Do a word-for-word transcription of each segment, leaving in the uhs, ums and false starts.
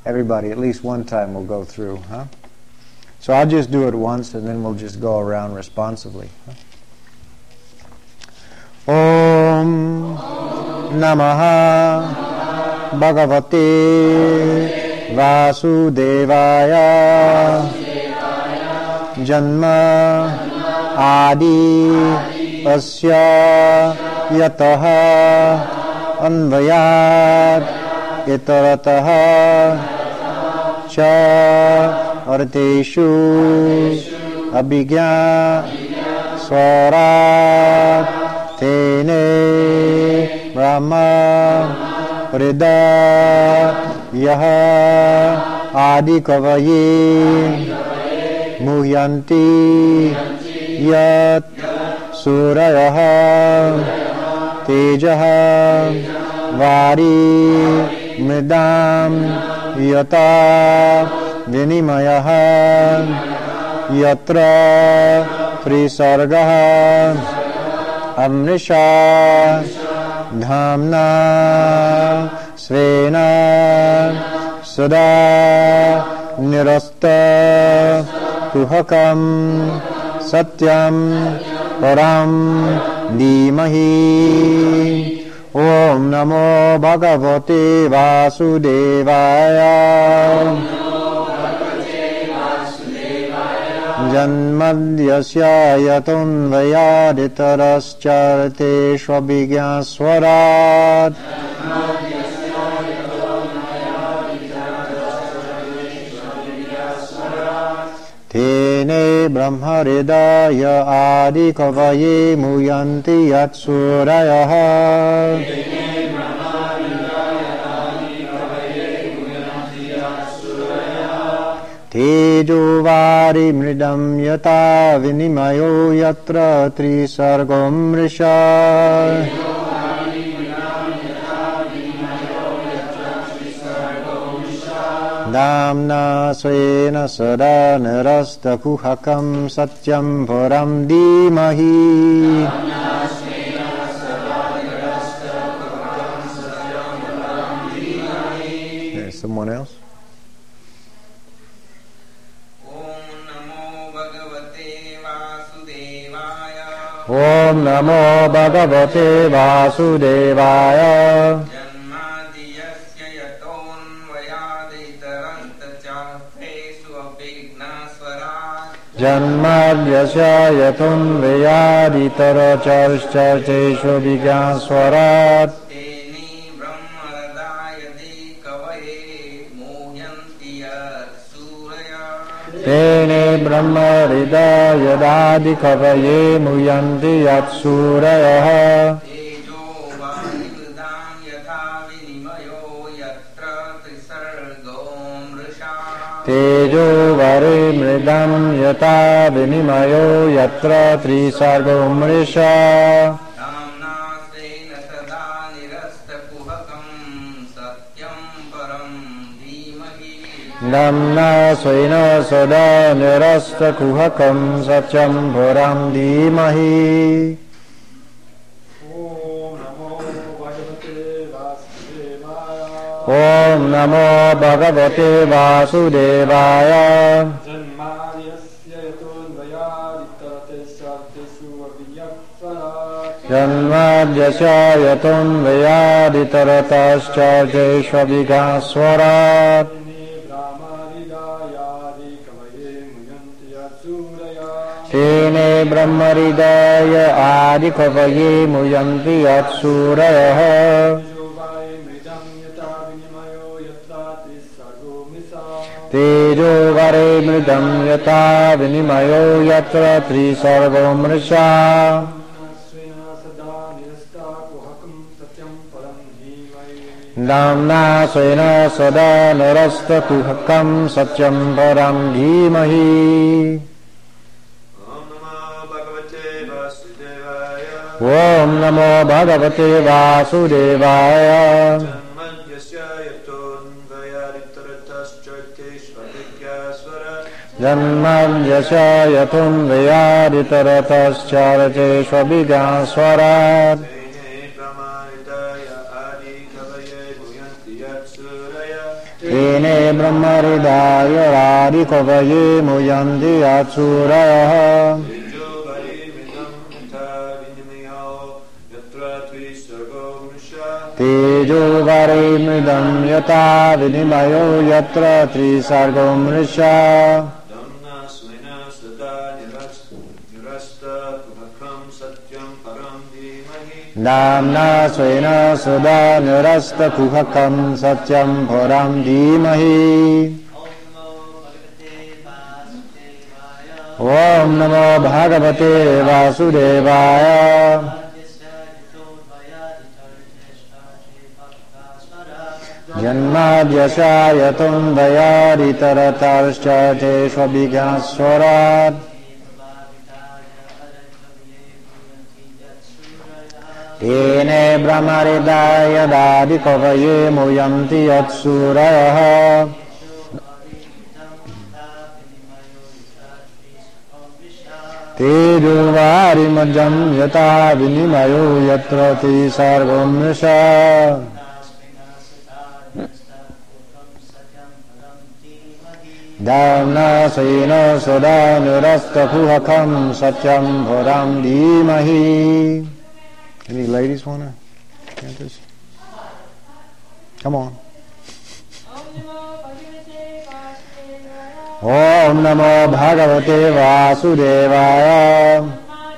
everybody at least one time will go through, huh? So I'll just do it once and then we'll just go around responsively. Huh? Om Namaha Bhagavate Vasudevaya Janma Adi Asya Yataha Anvayat Itarataha Cha Arteshu Abhigya Swarat Tene Brahma Rida Yaha Adi Kavaye Muhyanti Yat Surayaha Tejaha Vari Mridam Yata Vinimayaha Yatra Trisargaha Amrisha Dhamna Svena Sada Nirasta Kuhakam Satyam Param Dhimahi Om Namo Bhagavate Vasudevaya Janmadyasya yatunvayaditarascharate svabhigya swarat Tene brahma hridaya adi kavaye muyanti yatsurayaha Tejo vari mridam yata vinimayo yatra trisargom risha Damna svena sada nirasta kuhakam satyam param dhimahi There's someone else? Om Namo Bhagavate Vasudevaya Janmadiyasya yatonvayaditarantachartesu abhignaswarat Janmadyasya yatunvayaditarachartesu abhignaswarat Teni brahmaradayadi kavaye muhyanti yatsuraya Tene brahma hridaya dadi kavaye muyanti yatsurayaha Tejo varimridam yatha vinimayo yatra trisargom risha Tejo vari mridam yata vinimayo yatra trisargo mrisha Dhamna svena sada nirasta kuhakam satyam param dhimahi Namna svena sada nirasta kuhakam satyam param dhimahi Om Namo Bhagavate Vasudevaya Janmadiyasya yatunvayaditaraschartesu abhignaswarat Janmadyasya yatunvayaditaraschartesu abhignaswarat Tene brahma hridaya adi kavaye muyanti yatsurayaha Tejo vare mridam yata vinimayo yatra trisargo mrisha Damna svena sada narasta kuhakam satyam param dhimahi Om Namo Bhagavate Vasudevaya Janmadyasya yatunvayaditarascharate svabhignaswarat Tene brahmaridaya radikavaye muyanti atsuraya. Tejo varimridam yata vinimayo yatra trisargo mrisha. Namna svena sada nirasta kuhakam satyam param dhimahi. Om namo bhagavate vasudevaya. Janmadhyasya yatum vayaditaratarascha te svabhighaswarat. Tene brahmaridaya dadikavaye muyanti yatsuraya. Tejo varimajam yata vinimayo yatra ti sargomrisha. Dhamna sena sada nirasta kuhakam satyam param dhimahi. Any ladies want to chant this? Come on. Om Namo Bhagavate Vasudevaya.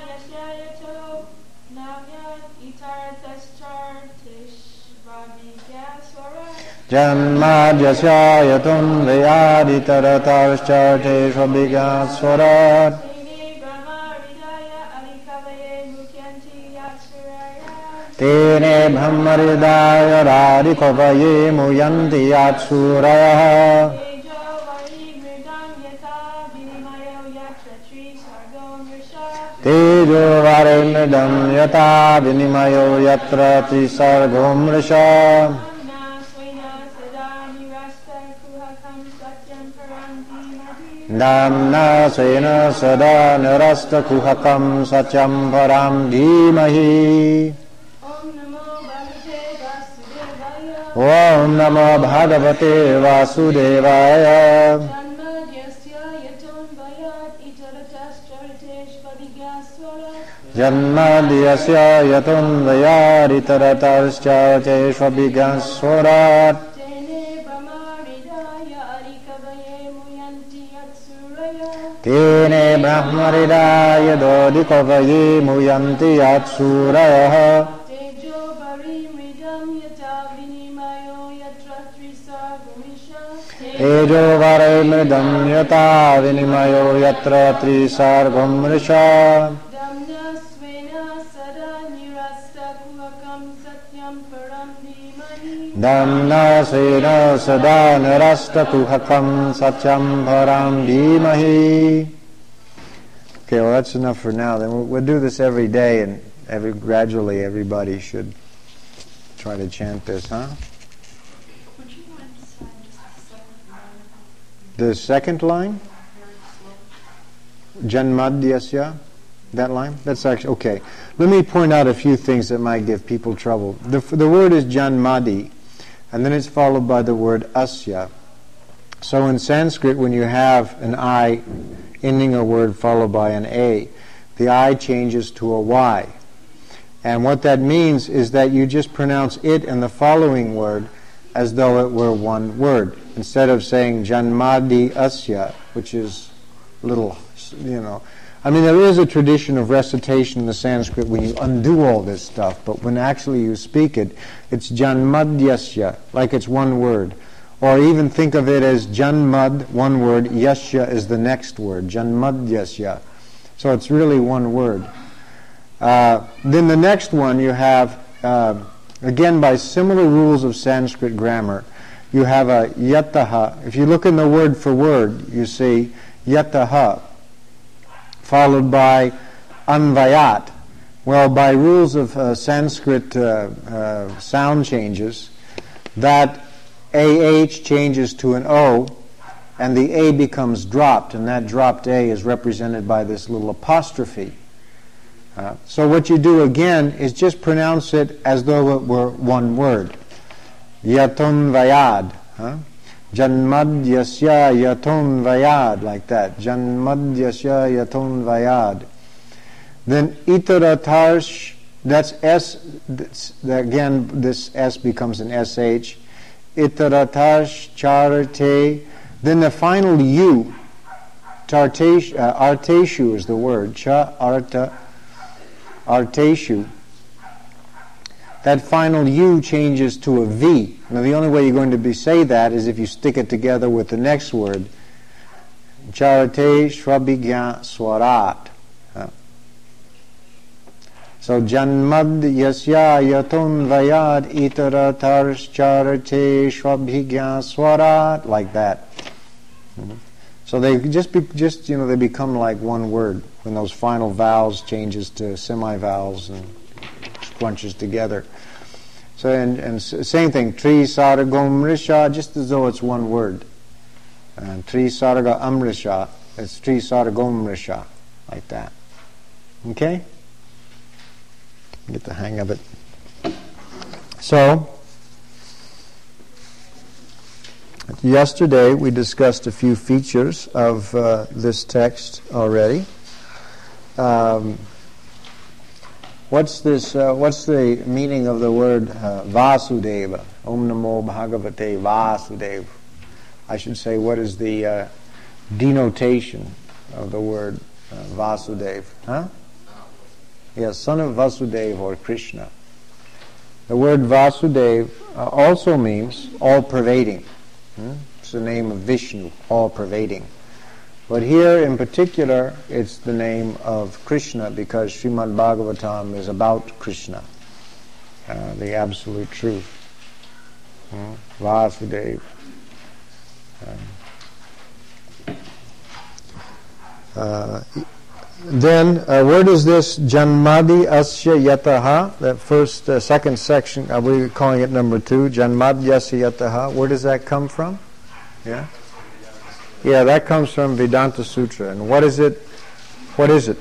Janmadhyasya yatum vayaditaratarascha te svabhighaswarat. Tene brahmaridaya radikavaye muyanti atsuraya. Tejo varimridam yata vinimayo yatra trisargo mrisha. Namna svena sada nirasta kuhakam satyam param dhimahi. Om Namo Bhagavate Vasudevaya. Janmadhyasya yatum vayaditaratarascha te svabhighaswarat. Tene brahmaridaya dadikavaye muyanti atsuraya. Tejo varimridam yata vinimayo yatra trisargam mrisha. Dhamna svena sada nirasta kuhakam satyam param dhimahi. Okay, well that's enough for now. Then we'll, we'll do this every day, and every gradually everybody should try to chant this, huh? The second line? Janmadhyasya? That line? That's actually, okay. Let me point out a few things that might give people trouble. The, the word is Janmadi, and then it's followed by the word Asya. So in Sanskrit, when you have an I ending a word followed by an A, the I changes to a Y. And what that means is that you just pronounce it and the following word as though it were one word, instead of saying Janmadi Asya, which is a little, you know. I mean, there is a tradition of recitation in the Sanskrit when you undo all this stuff, but when actually you speak it, it's Janmadhyasya, like it's one word. Or even think of it as Janmad, one word, Yasya is the next word, Janmadhyasya. So it's really one word. Uh, then the next one you have, uh, again by similar rules of Sanskrit grammar, you have a yataha. If you look in the word for word, you see yataha, followed by anvayat. Well, by rules of uh, Sanskrit uh, uh, sound changes, that A H changes to an O, and the A becomes dropped, and that dropped A is represented by this little apostrophe. Uh, so what you do again is just pronounce it as though it were one word. Yatum vayad. Huh? Janmadyasya yaton vayad, like that. Janmadyasya yaton vayad. Then itaratarsh, that's S, that's, again this S becomes an S H. Itaratarsh charate. Then the final U, tartesh, uh, arteshu is the word. Cha arta, arteshu. That final U changes to a V. Now the only way you're going to be say that is if you stick it together with the next word. Charate shvabhigya swarat. So janmad yasya yaton vayad itara tars charate shvabhigya swarat, like that. Mm-hmm. So they just be, just you know they become like one word when those final vowels changes to semi-vowels and crunches together. So and, and same thing, tri sarga amrisha, just as though it's one word. And tri sarga amrisha, it's tri sarga amrisha, like that. Okay? Get the hang of it. So yesterday we discussed a few features of uh, this text already. Um, What's this? Uh, what's the meaning of the word uh, Vasudeva? Om Namo Bhagavate Vasudeva. I should say, what is the uh, denotation of the word uh, Vasudeva? Huh? Yes, son of Vasudeva or Krishna. The word Vasudeva uh, also means all-pervading. Hmm? It's the name of Vishnu, all-pervading. But here in particular, it's the name of Krishna because Srimad Bhagavatam is about Krishna, uh, the absolute truth. Hmm? Vasudeva. Um, uh, then, uh, where does this Janmadi Asya Yataha, that first, uh, second section, are we calling it number two, Janmadi Asya Yataha, where does that come from? Yeah? Yeah, that comes from Vedanta Sutra. And what is it? What is it?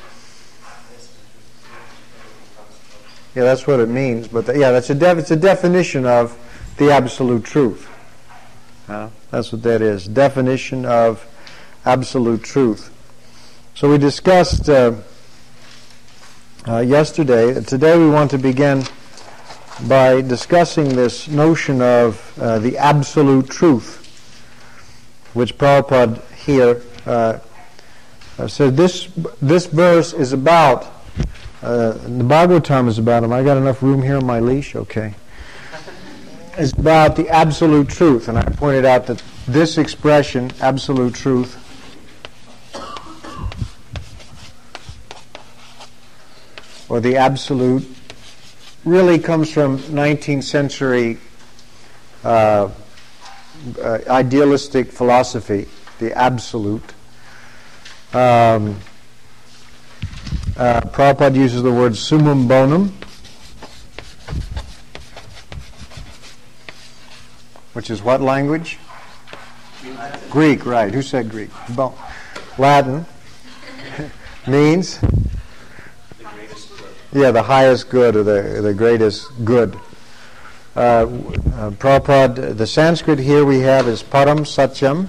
Yeah, that's what it means. But the, yeah, that's a def, it's a definition of the absolute truth. Uh, that's what that is. Definition of absolute truth. So we discussed uh, uh, yesterday. Today we want to begin by discussing this notion of uh, the absolute truth, which Prabhupada here uh, uh, said this this verse is about, uh, the Bhagavatam is about, am I got enough room here on my leash? Okay. It's about the absolute truth, and I pointed out that this expression, absolute truth, or the absolute, really comes from nineteenth century uh, Uh, idealistic philosophy, the absolute. Um, uh, Prabhupada uses the word summum bonum, which is what language? Latin. Greek, right. Who said Greek? Bon. Latin means? The greatest good. Yeah, the highest good or the, the greatest good. Uh, uh, Prabhupada, the Sanskrit here we have is Param Satyam.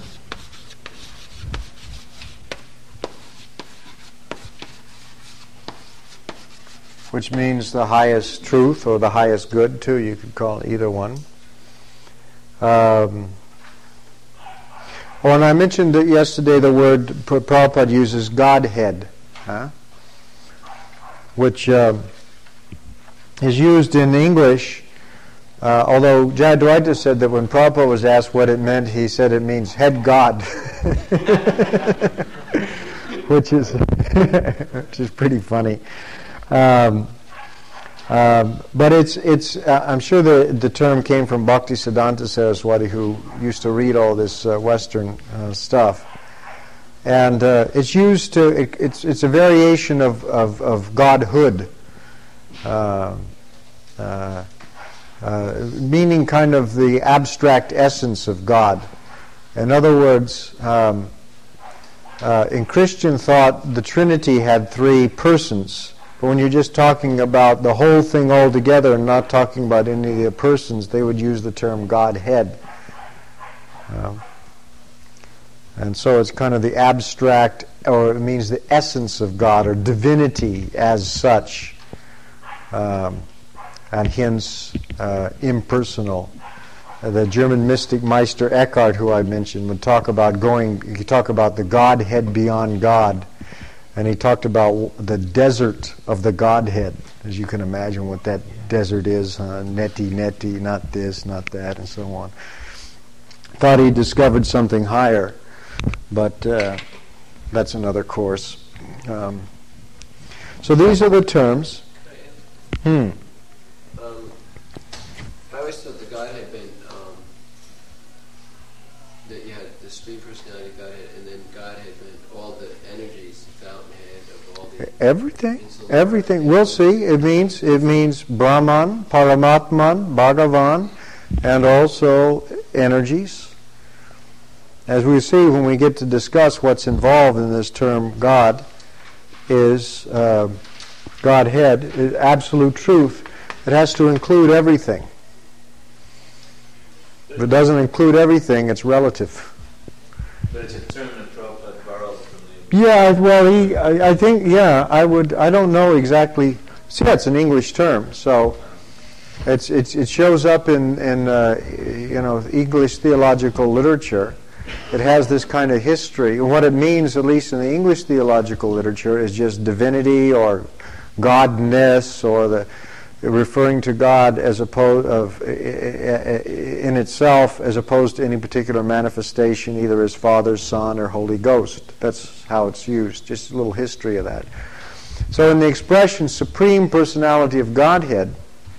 Which means the highest truth or the highest good too. You could call it either one. Um, oh, and I mentioned that yesterday the word Prabhupada uses Godhead, huh? which uh, is used in English. Uh, although Jayadvaita said that when Prabhupada was asked what it meant, he said it means head God, which is which is pretty funny. Um, um, but it's it's uh, I'm sure the the term came from Bhaktisiddhanta Saraswati, who used to read all this uh, Western uh, stuff, and uh, it's used to it, it's it's a variation of of, of godhood. Uh, uh, Uh, meaning kind of the abstract essence of God. In other words, um, uh, in Christian thought, the Trinity had three persons. But when you're just talking about the whole thing all together and not talking about any of the persons, they would use the term Godhead. Um, and so it's kind of the abstract, or it means the essence of God, or divinity as such, um, and hence uh, impersonal. Uh, the German mystic Meister Eckhart, who I mentioned, would talk about going, he could talk about the Godhead beyond God, and he talked about the desert of the Godhead, as you can imagine what that desert is, uh, neti, neti, not this, not that, and so on. Thought he discovered something higher, but uh, that's another course. Um, so these are the terms. Hmm. Um, I always thought the Godhead had been um, that you had the Supreme Personality of Godhead, and then God had been all the energies, the fountainhead of all the everything, everything. We'll see. It means it means Brahman, Paramatman, Bhagavan, and also energies. As we see when we get to discuss what's involved in this term God, is uh, Godhead, is absolute truth. It has to include everything. If it doesn't include everything, it's relative. But it's a term that Prabhupada borrowed from the... Yeah, well, he, I, I think, yeah, I would, I don't know exactly. See, yeah, it's an English term, so it's, it's it shows up in, in uh, you know, English theological literature. It has this kind of history. What it means, at least in the English theological literature, is just divinity or godness, or the referring to God as opposed of in itself, as opposed to any particular manifestation, either as Father, Son, or Holy Ghost. That's how it's used. Just a little history of that. So, in the expression "Supreme Personality of Godhead,"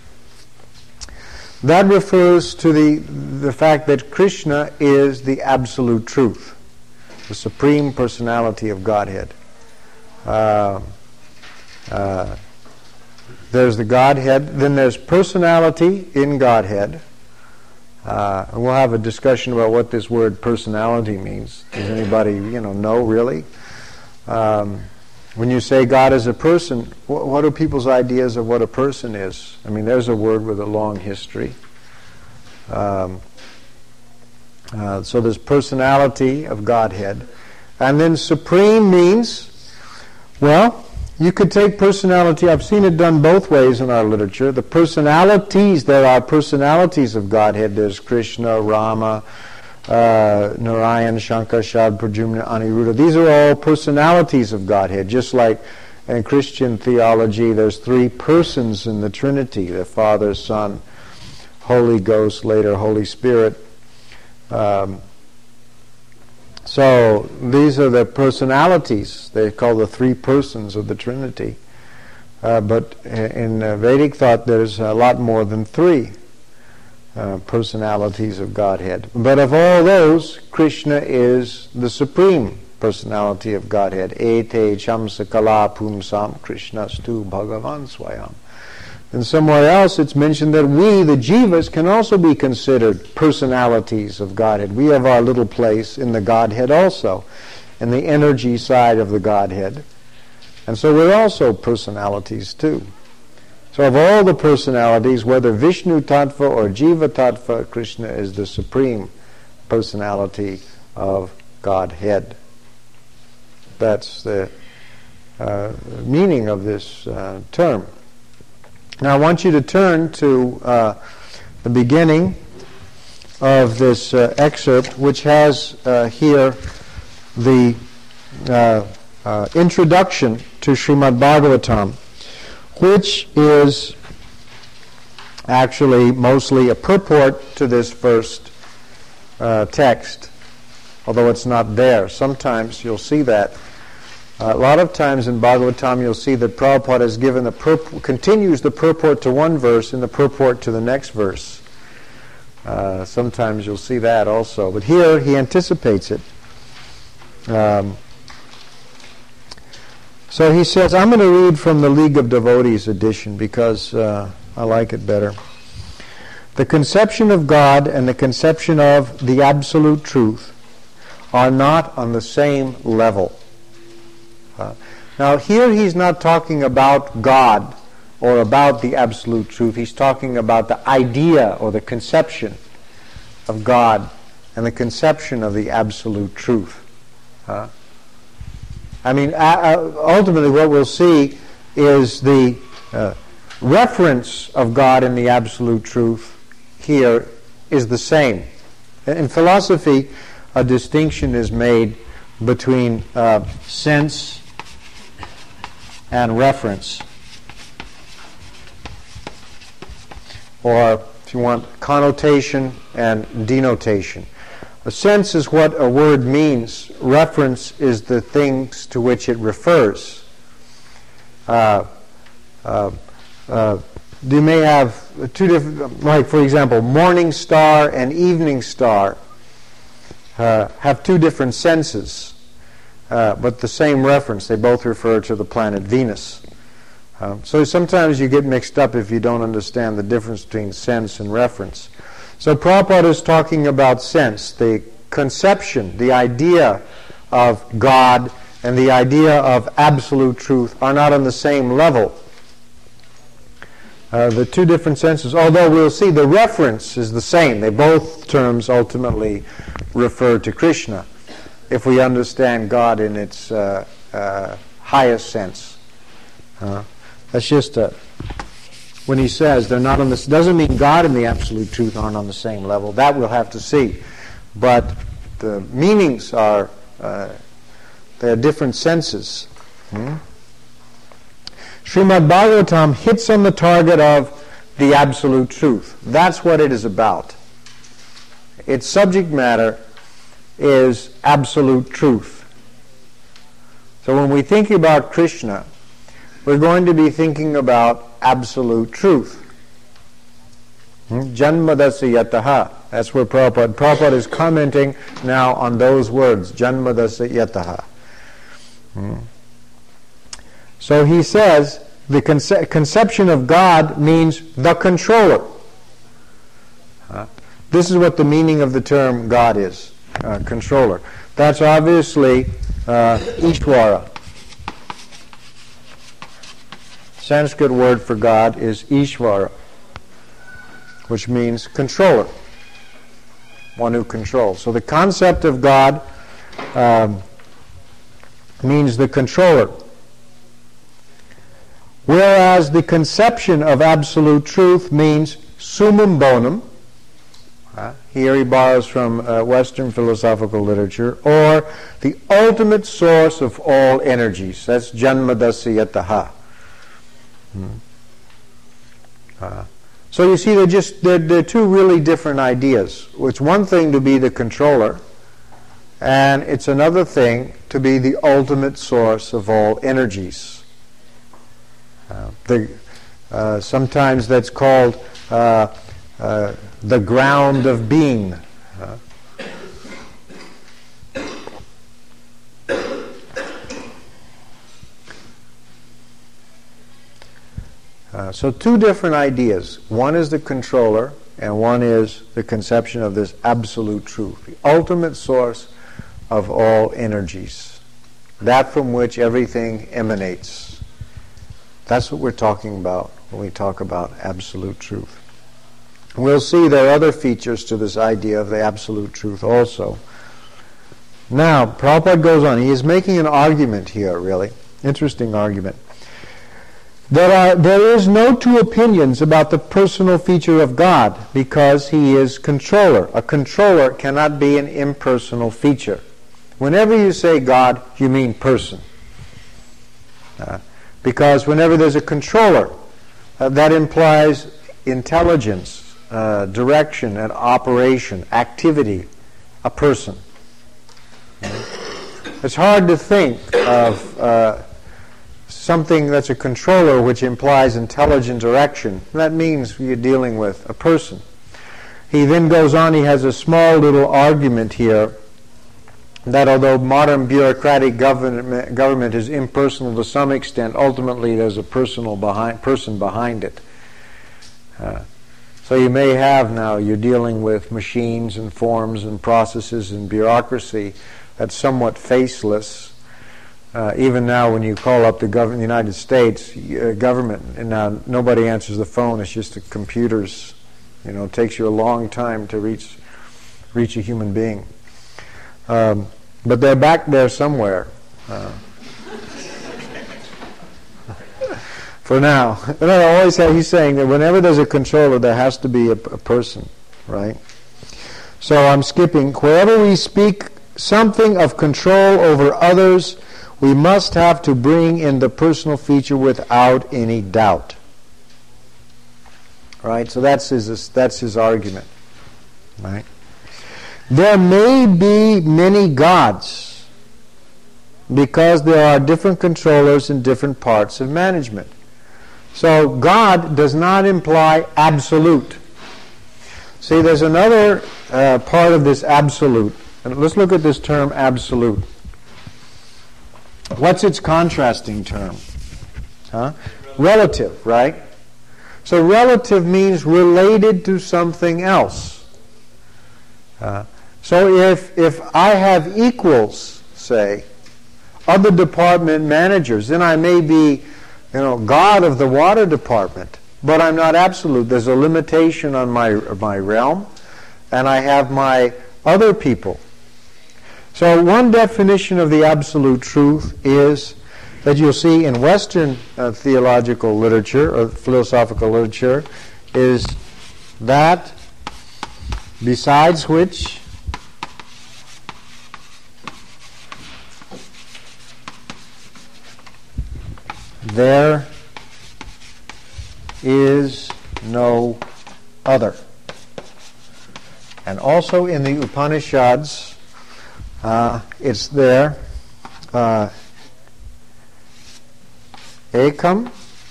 that refers to the the fact that Krishna is the absolute truth, the Supreme Personality of Godhead. Uh, uh, there's the Godhead, then there's personality in Godhead. Uh, and we'll have a discussion about what this word personality means. Does anybody, you know, know really? Um, when you say God is a person, wh- what are people's ideas of what a person is? I mean, there's a word with a long history. Um, uh, so there's personality of Godhead. And then supreme means, well, you could take personality, I've seen it done both ways in our literature. The personalities, there are personalities of Godhead. There's Krishna, Rama, uh, Narayan, Shankar, Shad, Pradyumna, Aniruddha. These are all personalities of Godhead. Just like in Christian theology, there's three persons in the Trinity, the Father, Son, Holy Ghost, later Holy Spirit. Um, so these are the personalities. They call the three persons of the Trinity. Uh, but in uh, Vedic thought, there's a lot more than three uh, personalities of Godhead. But of all those, Krishna is the supreme personality of Godhead. Ete chamsa kala pumsam krishnastu bhagavan swayam. And somewhere else it's mentioned that we, the jivas, can also be considered personalities of Godhead. We have our little place in the Godhead also, in the energy side of the Godhead. And so we're also personalities too. So of all the personalities, whether Vishnu Tattva or Jiva Tattva, Krishna is the supreme personality of Godhead. That's the uh, meaning of this uh, term. Now I want you to turn to uh, the beginning of this uh, excerpt, which has uh, here the uh, uh, introduction to Srimad Bhagavatam, which is actually mostly a purport to this first uh, text, although it's not there. Sometimes you'll see that. Uh, a lot of times in Bhagavatam you'll see that Prabhupada has given the purport, continues the purport to one verse and the purport to the next verse. Uh, sometimes you'll see that also. But here he anticipates it. Um, so he says, I'm going to read from the League of Devotees edition because uh, I like it better. The conception of God and the conception of the absolute truth are not on the same level. Uh, now here he's not talking about God or about the absolute truth. He's talking about the idea or the conception of God and the conception of the absolute truth. Uh, I mean, uh, ultimately what we'll see is the uh, reference of God in the absolute truth here is the same. In philosophy, a distinction is made between uh, sense and reference, or if you want, connotation and denotation. A sense is what a word means. Reference is the things to which it refers. Uh, uh, uh, you may have two different, like for example, morning star and evening star uh, have two different senses, uh, but the same reference. They both refer to the planet Venus. Uh, so sometimes you get mixed up if you don't understand the difference between sense and reference. So Prabhupada is talking about sense, the conception, the idea of God and the idea of absolute truth are not on the same level. Uh, the two different senses, although we'll see the reference is the same. They both terms ultimately refer to Krishna, if we understand God in its uh, uh, highest sense. Uh, that's just a, when he says they're not on this, doesn't mean God and the absolute truth aren't on the same level. That we'll have to see. But the meanings are, uh, they're different senses. Hmm? Srimad Bhagavatam hits on the target of the absolute truth. That's what it is about. Its subject matter is absolute truth. So when we think about Krishna, we're going to be thinking about absolute truth. Janmadasya yataha. That's where Prabhupada, Prabhupada is commenting now on those words, Janmadasya yataha. Hmm. So he says the conce- conception of God means the controller. Uh, this is what the meaning of the term God is, uh, controller. That's obviously uh, Ishvara. Sanskrit word for God is Ishvara, which means controller, one who controls. So the concept of God um, means the controller. Whereas the conception of absolute truth means summum bonum. Uh, here he borrows from uh, Western philosophical literature, or the ultimate source of all energies. That's Janmadasya yataha. Hmm. Uh, so you see, they're just they're, they're two really different ideas. It's one thing to be the controller, and it's another thing to be the ultimate source of all energies. Uh, the, uh, sometimes that's called uh, uh, the ground of being. Uh, uh, so two different ideas. One is the controller, and one is the conception of this absolute truth, the ultimate source of all energies, that from which everything emanates. That's what we're talking about when we talk about absolute truth. We'll see there are other features to this idea of the absolute truth also. Now, Prabhupada goes on. He is making an argument here, really. Interesting argument. There are, there is no two opinions about the personal feature of God because he is controller. A controller cannot be an impersonal feature. Whenever you say God, you mean person. Uh, Because whenever there's a controller, uh, that implies intelligence, uh, direction, and operation, activity, a person. It's hard to think of uh, something that's a controller which implies intelligent direction. That means you're dealing with a person. He then goes on, he has a small little argument here that although modern bureaucratic government, government is impersonal to some extent, ultimately there's a personal behind, person behind it. Uh, so you may have now, you're dealing with machines and forms and processes and bureaucracy that's somewhat faceless. Uh, even now when you call up the government, the United States uh, government, and now nobody answers the phone, it's just the computers. You know, it takes you a long time to reach reach a human being. Um, but they're back there somewhere. Uh, for now. You know, I always have, he's saying that whenever there's a controller, there has to be a, a person, right? So I'm skipping. Wherever we speak something of control over others, we must have to bring in the personal feature without any doubt. Right? So that's his that's his argument. Right? There may be many gods because there are different controllers in different parts of management. So God does not imply absolute. See, there's another uh, part of this absolute. And let's look at this term absolute. What's its contrasting term? Huh? Relative, right? So relative means related to something else. Uh, so if if I have equals, say, other department managers, then I may be, you know, God of the water department, but I'm not absolute. There's a limitation on my my realm, and I have my other people. So one definition of the absolute truth is that you'll see in Western uh, theological literature or philosophical literature is that besides which there is no other. And also in the Upanishads, uh, it's there, uh, ekam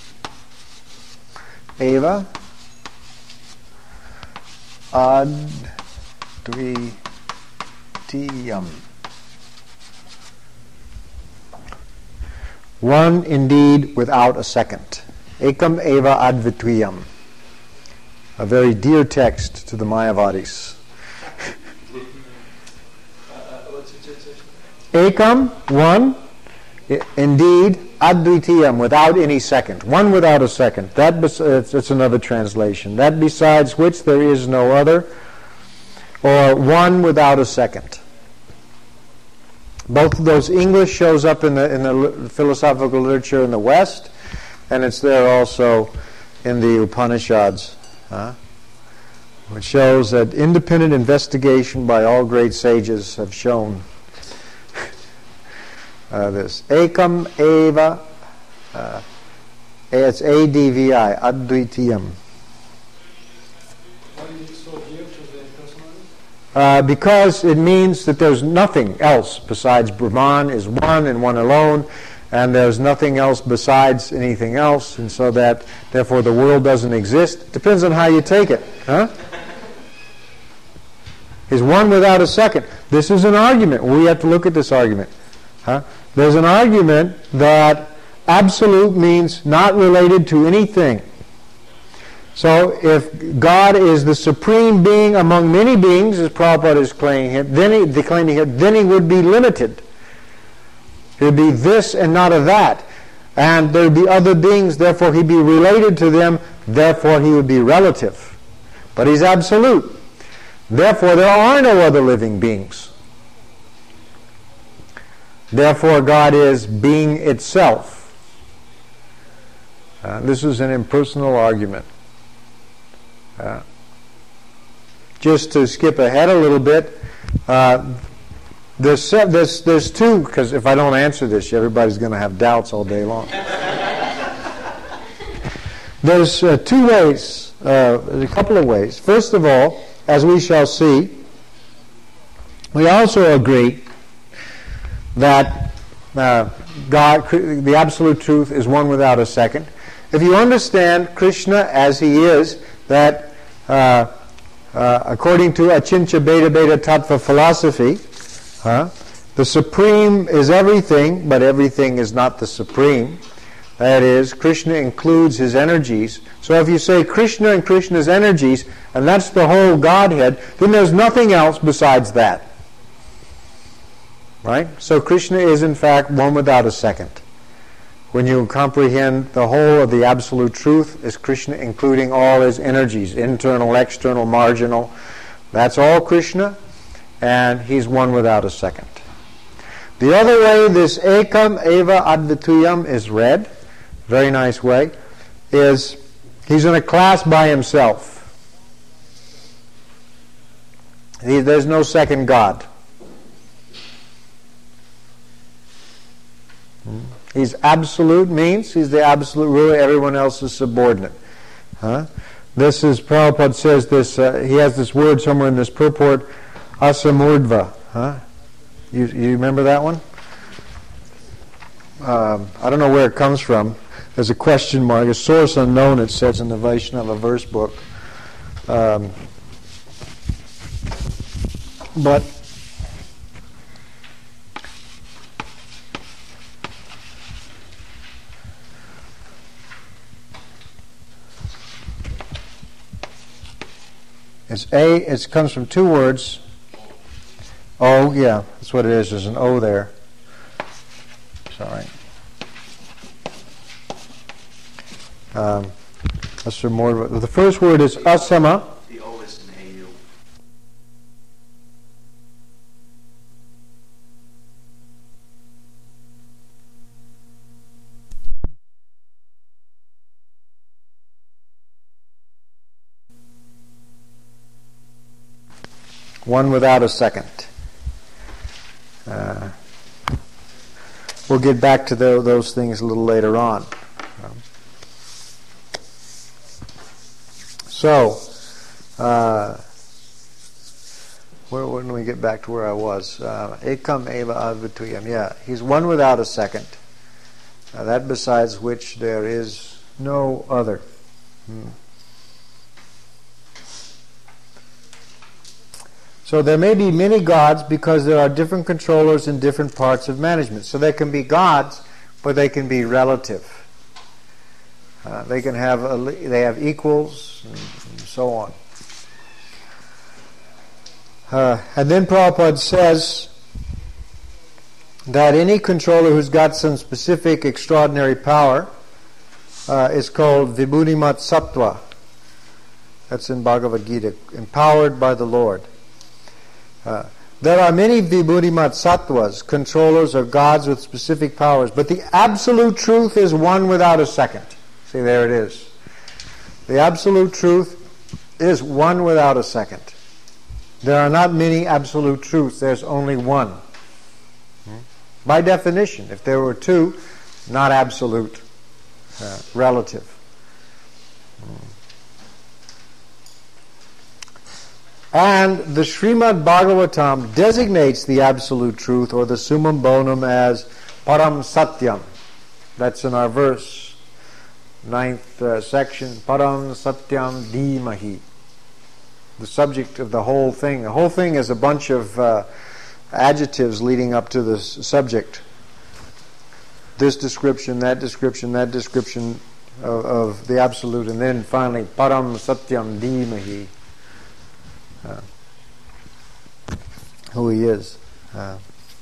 eva advitiyam. One indeed without a second. Ekam eva advitiyam. A very dear text to the Mayavadis. Ekam, one, indeed, advitiyam, without any second. One without a second. That bes- it's, it's another translation. That besides which there is no other, or one without a second. Both of those, English shows up in the in the philosophical literature in the West, and it's there also in the Upanishads, huh? Which shows that independent investigation by all great sages have shown uh, this. Ekam eva, uh, it's A D V I, advitiyam. Why is it so dear to the impersonal? Uh, because it means that there's nothing else besides Brahman is one and one alone, and there's nothing else besides anything else, and so that, therefore, the world doesn't exist. Depends on how you take it. Huh? He's one without a second. This is an argument. We have to look at this argument. Huh? There's an argument that absolute means not related to anything. So if God is the supreme being among many beings, as Prabhupada is claiming here, then he, declaiming here, then he would be limited. He would be this and not of that. And there would be other beings, therefore he'd be related to them, therefore he would be relative. But he's absolute. Therefore there are no other living beings. Therefore God is being itself. Uh, this is an impersonal argument. Uh, just to skip ahead a little bit, uh, there's, there's, there's two, because if I don't answer this, everybody's going to have doubts all day long. There's uh, two ways, uh, a couple of ways. First of all, as we shall see, we also agree that uh, God, the absolute truth, is one without a second. If you understand Krishna as he is, that uh, uh, according to Achintya Bheda Bheda Tattva philosophy, huh, the supreme is everything, but everything is not the supreme. That is, Krishna includes his energies. So if you say Krishna and Krishna's energies, and that's the whole Godhead, then there's nothing else besides that. Right? So Krishna is in fact one without a second. When you comprehend the whole of the absolute truth as Krishna, including all his energies, internal, external, marginal, that's all Krishna. and he's one without a second. The other way this Ekam Eva Advituyam is read, very nice way, is he's in a class by himself. He, there's no second God. He's absolute, means he's the absolute ruler, everyone else is subordinate. Huh? This is, Prabhupada says this, uh, he has this word somewhere in this purport, asamurdva. Huh? You, you remember that one? Um, I don't know where it comes from. There's a question mark, a source unknown, it says in the Vaishnava verse book. Um, but it's A, it comes from two words. Oh, yeah, that's what it is. There's an O there. Sorry. Um, that's for more. The first word is asama. The O is an A U. One without a second. Uh, we'll get back to the, those things a little later on. Um, so, uh, where, when we get back to where I was, uh, Ekam Eva Advituyam. Yeah, he's one without a second. Uh, that besides which there is no other. Hmm. So there may be many gods because there are different controllers in different parts of management. So there can be gods, but they can be relative. Uh, they can have a, they have equals and, and so on. Uh, and then Prabhupada says that any controller who's got some specific extraordinary power uh, is called Vibhudimat Sattva. That's in Bhagavad Gita, empowered by the Lord. Uh, there are many Vibhudimat Sattvas, controllers or gods with specific powers, but the absolute truth is one without a second. See, there it is. The absolute truth is one without a second. There are not many absolute truths, there's only one. Hmm? By definition, if there were two, not absolute, uh, relative. Hmm. And the Srimad Bhagavatam designates the absolute truth or the summum bonum as Param Satyam. That's in our verse, ninth uh, section, Param Satyam Dhimahi. The subject of the whole thing. The whole thing is a bunch of uh, adjectives leading up to the subject. This description, that description, that description of, of the absolute, and then finally Param Satyam Dhimahi. Uh, who he is. Uh,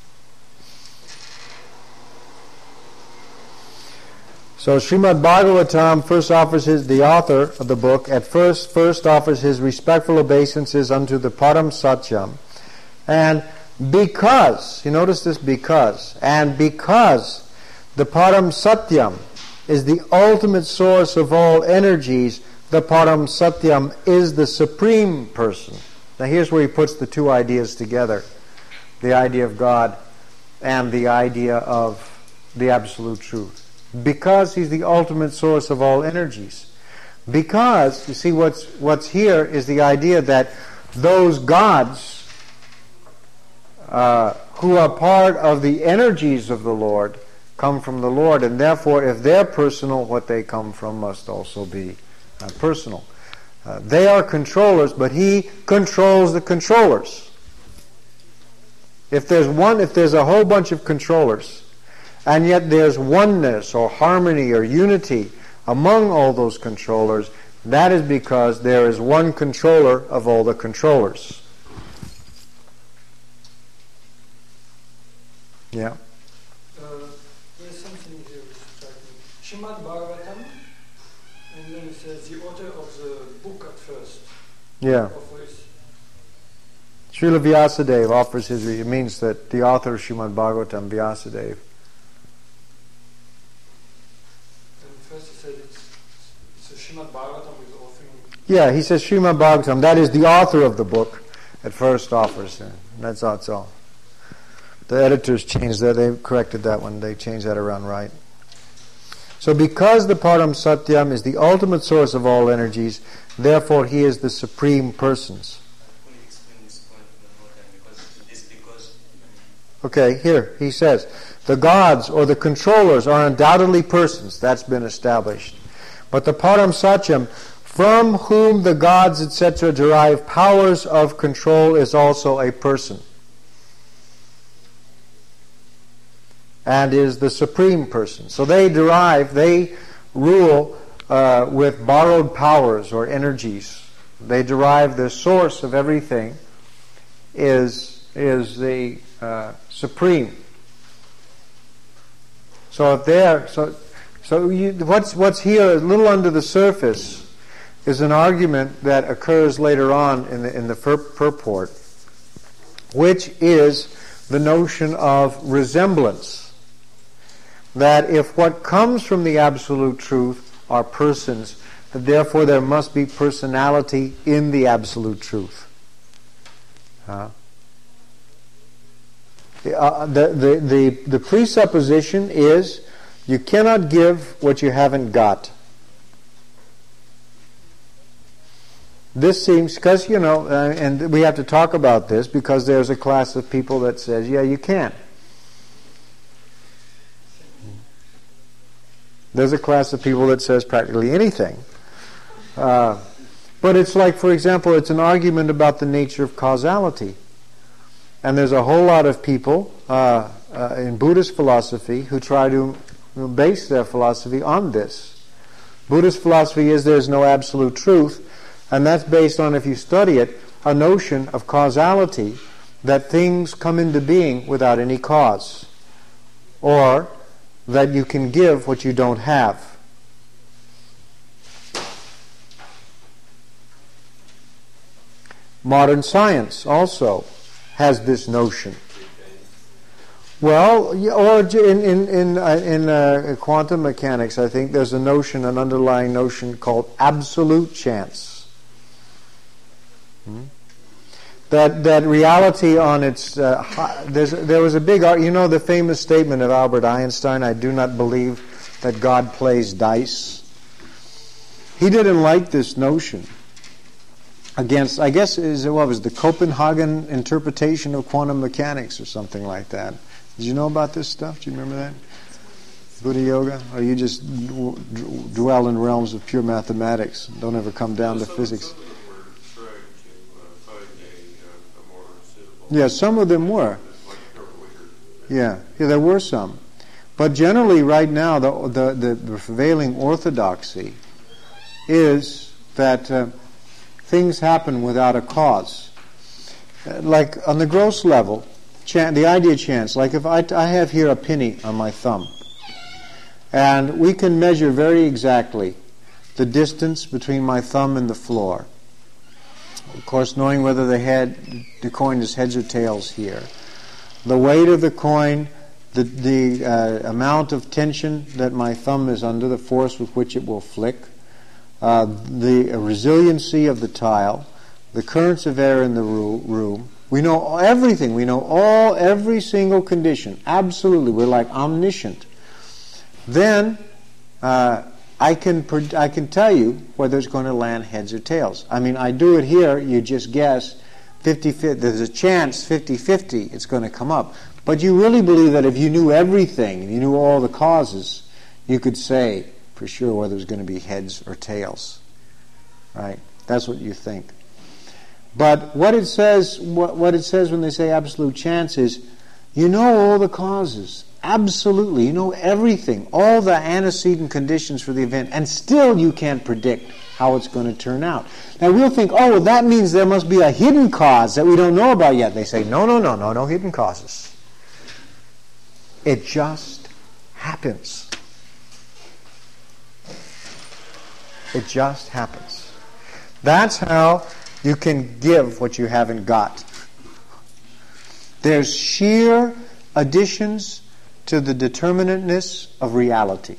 so Srimad Bhagavatam first offers his, the author of the book, at first first offers his respectful obeisances unto the Param Satyam. And because, you notice this because, and because the Param Satyam is the ultimate source of all energies, the Param Satyam is the supreme person. Now here's where he puts the two ideas together. The idea of God and the idea of the absolute truth. Because he's the ultimate source of all energies. Because, you see, what's, what's here is the idea that those gods uh, who are part of the energies of the Lord come from the Lord, and therefore if they're personal, what they come from must also be uh, personal. Uh, they are controllers, but he controls the controllers. If there's one, if there's a whole bunch of controllers, and yet there's oneness or harmony or unity among all those controllers, that is because there is one controller of all the controllers. Yeah. Uh, there's something here which strikes me. Srimad Bhagavatam, and then it says the author of the book at first. Yeah. Of his, Srila Vyasadeva offers his, it means that the author of Srimad Bhagavatam, Vyasadeva. And first he said it's, it's a Srimad Bhagavatam is offering. Yeah, he says Srimad Bhagavatam, that is the author of the book, at first offers. That's, that's all. The editors changed that, they corrected that one, they changed that around right. So because the Param Satyam is the ultimate source of all energies, therefore he is the supreme persons. Okay, here, he says, the gods or the controllers are undoubtedly persons. That's been established. But the Param Satyam, from whom the gods, et cetera, derive powers of control, is also a person. And is the supreme person. So they derive, they rule uh, with borrowed powers or energies. They derive the source of everything is, is the uh, supreme. So if they're, so, so you, what's, what's here a little under the surface is an argument that occurs later on in the, in the pur- purport, which is the notion of resemblance. That if what comes from the Absolute Truth are persons, that therefore there must be personality in the Absolute Truth. Uh, the, uh, the, the, the, the presupposition is you cannot give what you haven't got. This seems, because, you know, uh, and we have to talk about this because there's a class of people that says, yeah, you can. There's a class of people that says practically anything. Uh, but it's like, for example, it's an argument about the nature of causality. And there's a whole lot of people uh, uh, in Buddhist philosophy who try to base their philosophy on this. Buddhist philosophy is there's no absolute truth, and that's based on, if you study it, a notion of causality, that things come into being without any cause. Or that you can give what you don't have. Modern science also has this notion. Well, or in in in, uh, in uh, quantum mechanics, I think there's a notion, an underlying notion called absolute chance. Hmm? That that reality on its uh, high, there's, there was a big, you know, the famous statement of Albert Einstein, I do not believe that God plays dice. He didn't like this notion against, I guess, is what was the Copenhagen interpretation of quantum mechanics or something like that. Did you know about this stuff? Do you remember that? Buddha Yoga? Or you just d- d- dwell in realms of pure mathematics, don't ever come down to physics? Yeah, some of them were. Yeah, yeah, there were some. But generally, right now, the the, the, the prevailing orthodoxy is that uh, things happen without a cause. Uh, like on the gross level, chan- the idea of chance. Like if I, I have here a penny on my thumb, and we can measure very exactly the distance between my thumb and the floor. Of course, knowing whether the head, the coin is heads or tails here. The weight of the coin, the, the uh, amount of tension that my thumb is under, the force with which it will flick, uh, the resiliency of the tile, the currents of air in the room. We know everything. We know all, every single condition. Absolutely. We're like omniscient. Then, uh, I can I can tell you whether it's going to land heads or tails. I mean, I do it here, you just guess, fifty-fifty, there's a chance fifty-fifty it's going to come up. But you really believe that if you knew everything, you knew all the causes, you could say for sure whether it's going to be heads or tails. Right? That's what you think. But what it says, what, what it says when they say absolute chance is, you know all the causes. Absolutely. You know everything, all the antecedent conditions for the event, and still you can't predict how it's going to turn out. Now we'll think, oh, well, that means there must be a hidden cause that we don't know about yet. They say, no, no, no, no, no hidden causes. It just happens. It just happens. That's how you can give what you haven't got. They're sheer additions to the determinateness of reality.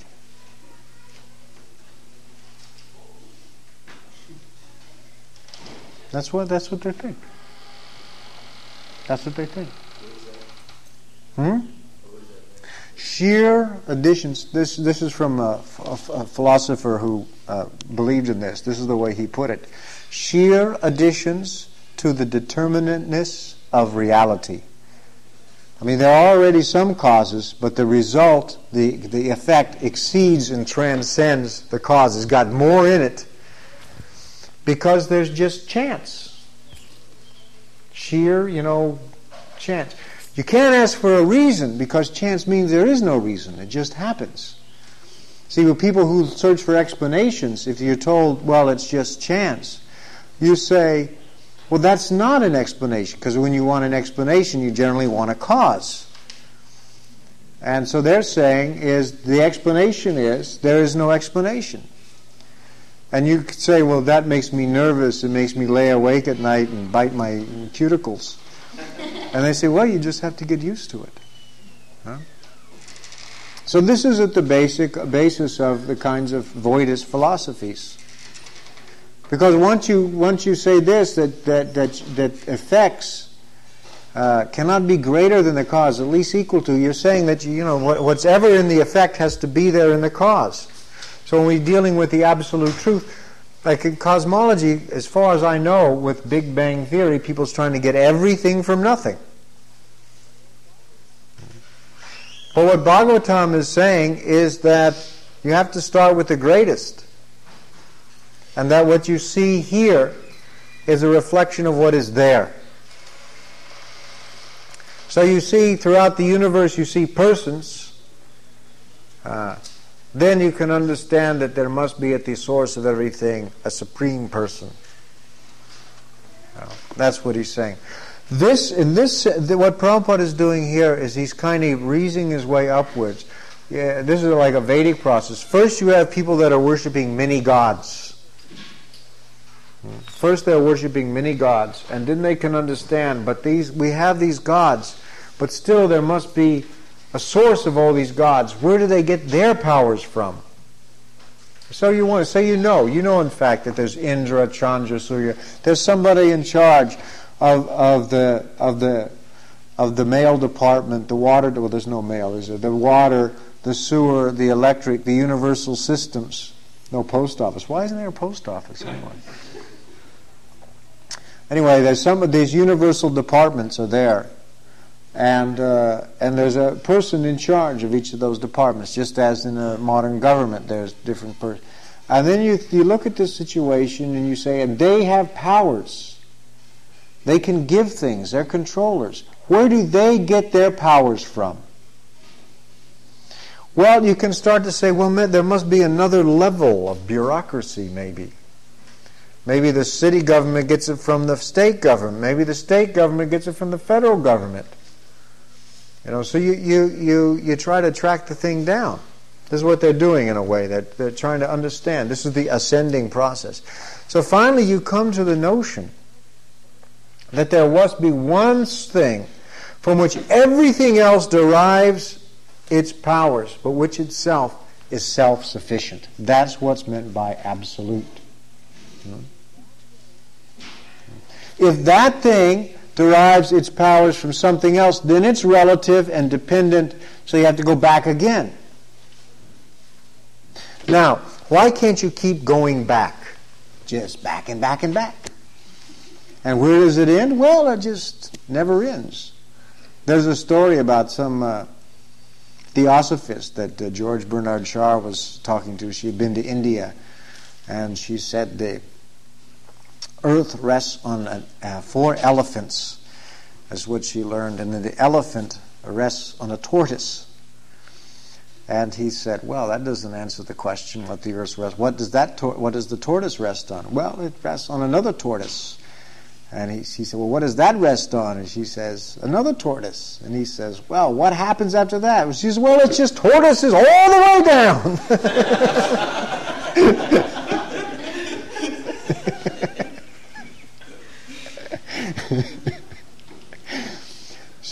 That's what that's what they think. That's what they think. Hmm? Sheer additions. This this is from a, a, a philosopher who uh, believed in this. This is the way he put it. Sheer additions to the determinateness of reality. I mean, there are already some causes, but the result, the, the effect exceeds and transcends the cause. It's got more in it because there's just chance. Sheer, you know, chance. You can't ask for a reason because chance means there is no reason. It just happens. See, with people who search for explanations, if you're told, well, it's just chance, you say, well, that's not an explanation, because when you want an explanation, you generally want a cause. And so they're saying is the explanation is there is no explanation. And you could say, well, that makes me nervous. It makes me lay awake at night and bite my cuticles. And they say, well, you just have to get used to it. Huh? So this is at the basic basis of the kinds of voidist philosophies. Because once you once you say this, that that that, that effects uh, cannot be greater than the cause, at least equal to, you're saying that you know what, what's ever in the effect has to be there in the cause. So when we're dealing with the absolute truth, like in cosmology, as far as I know, with Big Bang Theory, people's trying to get everything from nothing. But what Bhagavatam is saying is that you have to start with the greatest. And that what you see here is a reflection of what is there. So you see throughout the universe, you see persons. Uh, then you can understand that there must be at the source of everything a supreme person. Uh, that's what he's saying. This, in this, what Prabhupada is doing here is he's kind of reasoning his way upwards. Yeah, this is like a Vedic process. First, you have people that are worshiping many gods. First they're worshipping many gods, and then they can understand, but these we have these gods, but still there must be a source of all these gods. Where do they get their powers from? So you want to say you know, you know in fact that there's Indra, Chandra, Surya. There's somebody in charge of of the of the of the mail department, the water. Well, there's no mail, is there? The water, the sewer, the electric, the universal systems. No post office. Why isn't there a post office anymore? Anyway, there's some of these universal departments are there, and uh, and there's a person in charge of each of those departments, just as in a modern government, there's different persons. And then you you look at this situation and you say, and they have powers. They can give things. They're controllers. Where do they get their powers from? Well, you can start to say, well, there must be another level of bureaucracy, maybe. Maybe the city government gets it from the state government. Maybe the state government gets it from the federal government. You know, so you, you, you, you try to track the thing down. This is what they're doing in a way. They're, they're trying to understand. This is the ascending process. So finally you come to the notion that there must be one thing from which everything else derives its powers, but which itself is self-sufficient. That's what's meant by absolute. If that thing derives its powers from something else, then it's relative and dependent, so you have to go back again. Now, why can't you keep going back? Just back and back and back. And where does it end? Well, it just never ends. There's a story about some uh, theosophist that uh, George Bernard Shaw was talking to. She had been to India, and she said the earth rests on a, uh, four elephants, is what she learned, and then the elephant rests on a tortoise. And he said, well, that doesn't answer the question what the earth rests. What does that? Tor- what does the tortoise rest on? Well, it rests on another tortoise. And he, he said, well, what does that rest on? And she says, another tortoise. And he says, well, what happens after that? And she says, well, it's just tortoises all the way down.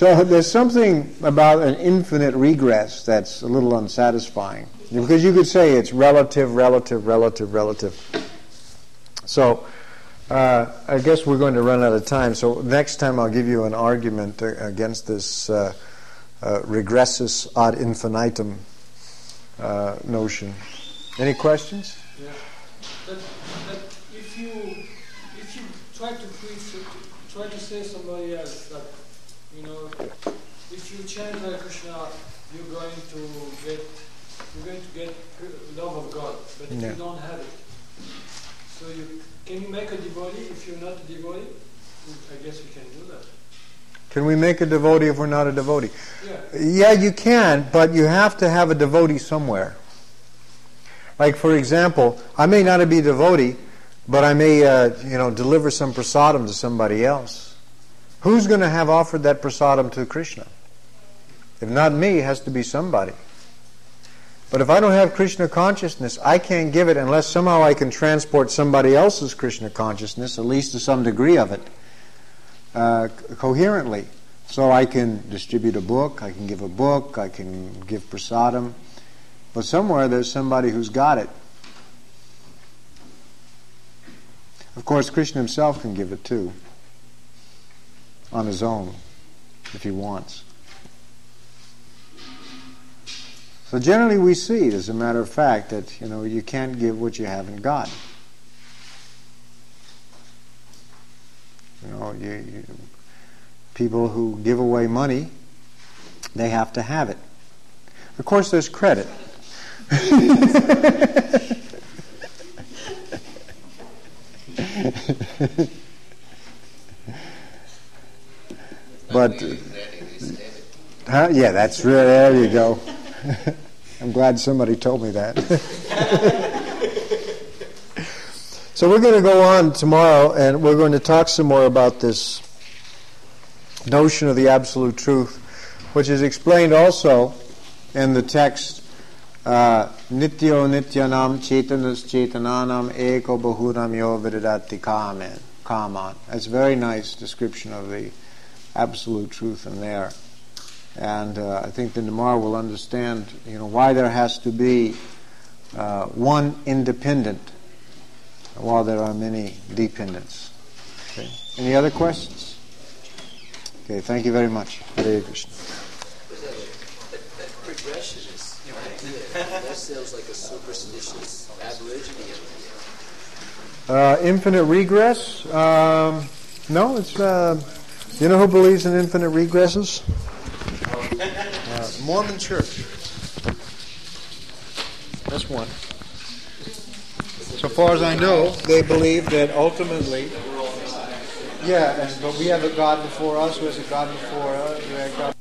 So there's something about an infinite regress that's a little unsatisfying. Because you could say it's relative, relative, relative, relative. So uh, I guess we're going to run out of time. So next time I'll give you an argument against this uh, uh, regressus ad infinitum uh, notion. Any questions? Yeah. That, that if you if you try to preach, try to say somebody else that, you know, if you chant Hare Krishna, you're going to get you're going to get love of God, but if Yeah. you don't have it, so you can you make a devotee if you're not a devotee? I guess you can do that. Can we make a devotee if we're not a devotee? Yeah. Yeah, you can, but you have to have a devotee somewhere. Like, for example, I may not be a devotee, but I may, uh, you know, deliver some prasadam to somebody else. Who's going to have offered that prasadam to Krishna? If not me, it has to be somebody. But if I don't have Krishna consciousness, I can't give it unless somehow I can transport somebody else's Krishna consciousness, at least to some degree of it, uh, coherently. So I can distribute a book, I can give a book, I can give prasadam. But somewhere there's somebody who's got it. Of course, Krishna himself can give it too, on his own, if he wants. So generally we see, as a matter of fact, that, you know, you can't give what you haven't got. You know, you, you, people who give away money, they have to have it. Of course, there's credit. But huh? Yeah, that's real. There you go. I'm glad somebody told me that. So we're going to go on tomorrow, and we're going to talk some more about this notion of the absolute truth, which is explained also in the text. Uh, Nityo nityanam chetanas chetananam eko bahunam yo vidadati kaman. Kaman. That's a very nice description of the absolute truth in there. And uh, I think that tomorrow we'll understand, you know, why there has to be uh, one independent while there are many dependents. Okay. Any other questions? Okay, thank you very much. Hare Krishna. That progression is, that sounds like a superstitious aborigine. Uh, infinite regress? Um, no, it's. Uh, you know who believes in infinite regresses? Uh, Mormon Church. That's one. So far as I know, they believe that ultimately, yeah, and, but we have a God before us who has a God before us. We have God